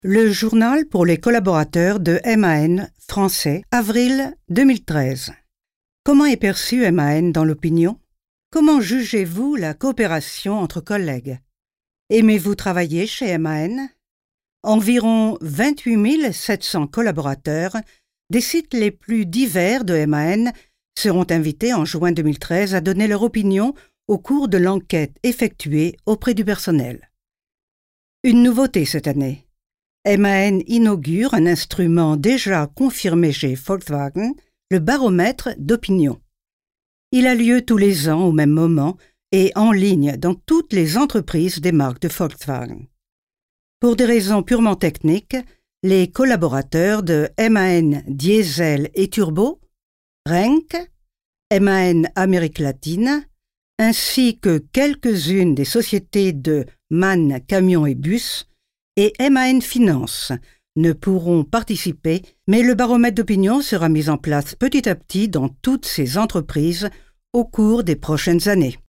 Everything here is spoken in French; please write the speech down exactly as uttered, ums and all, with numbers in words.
Le journal pour les collaborateurs de M A N français, avril deux mille treize. Comment est perçu M A N dans l'opinion? Comment jugez-vous la coopération entre collègues? Aimez-vous travailler chez M A N? Environ vingt-huit mille sept cents collaborateurs des sites les plus divers de M A N seront invités en juin deux mille treize à donner leur opinion au cours de l'enquête effectuée auprès du personnel. Une nouveauté cette année. M A N inaugure un instrument déjà confirmé chez Volkswagen, le baromètre d'opinion. Il a lieu tous les ans au même moment et en ligne dans toutes les entreprises des marques de Volkswagen. Pour des raisons purement techniques, les collaborateurs de M A N Diesel et Turbo, Renk, M A N Amérique latine, ainsi que quelques-unes des sociétés de MAN Camions et Bus et M A N Finance ne pourront participer, mais le baromètre d'opinion sera mis en place petit à petit dans toutes ces entreprises au cours des prochaines années.